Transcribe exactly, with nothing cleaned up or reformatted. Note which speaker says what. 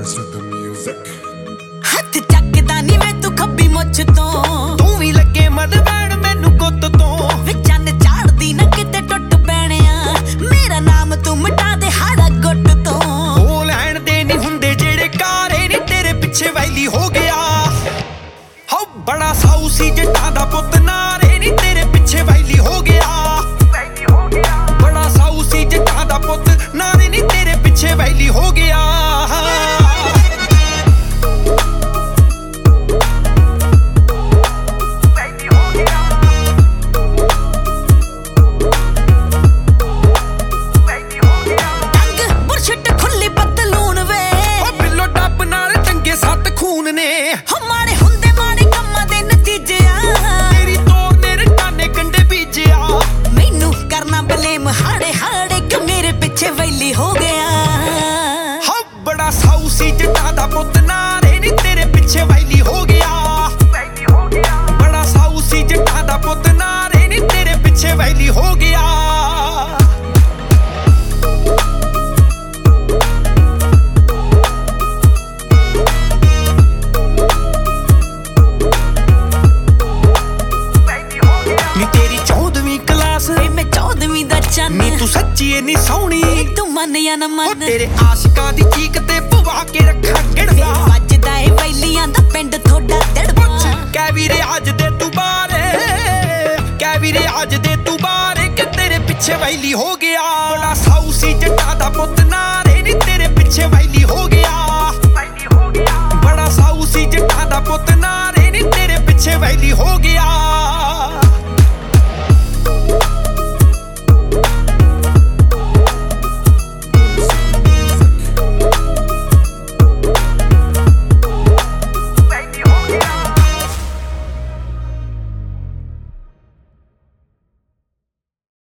Speaker 1: Verse with the music.
Speaker 2: हथ चकदा नी मैं तू खब्बी मुछ तो
Speaker 3: तू भी लगे मद बैण मैनू गुत तो
Speaker 2: वे चंद झाड़दी ना किते टुट पैणिया मेरा नाम तू मिटा दे हाड़ा गुट तो
Speaker 3: ओ लैण दे नी हुंदे जेड़े कारे नी तेरे पिछे वैली हो गया हो बड़ा साऊ सी जट्टां दा पुत नारे नी तेरे पिछे वैली हो गया बड़ा साऊ सी जट्टां दा पुत नारे नी तेरे पिछे वैली हो गया
Speaker 2: हमारे हुंदे माड़े कम्मां दे नतीजे आ
Speaker 3: तेरी तोर ने रटाने कंडे बीजे आ
Speaker 2: मैनू करना ब्लेम हाड़े हाड़े कि मेरे पीछे वैली हो गया
Speaker 3: हा बड़ा साऊ सी जट्टां दा पुत नारे नी तेरे पिछे वैली हो गया बड़ा साऊ सी जट्टां दा पुत नारे नी तेरे पिछे वैली हो गया
Speaker 2: मैं चौदवीं दा चन्न
Speaker 3: नी तू सच्ची इन्नी सोहनी
Speaker 2: तू मन या ना मन
Speaker 3: तेरे आशिकां दी चीक ते पवा के रखा गिड़वा
Speaker 2: वजदा ए वैलियां दा पिंड थोड़ा दड़वा
Speaker 3: कै वीरे अज दे तू बारे कै वीरे अज दे तू बारे कि तेरे पिछे वैली हो गया बड़ा साऊ सी जट्टां दा पुत नारे नी तेरे पिछे वैली हो गया बड़ा साऊ सी जट्टां दा पुत नारे नी तेरे पिछे वैली हो गया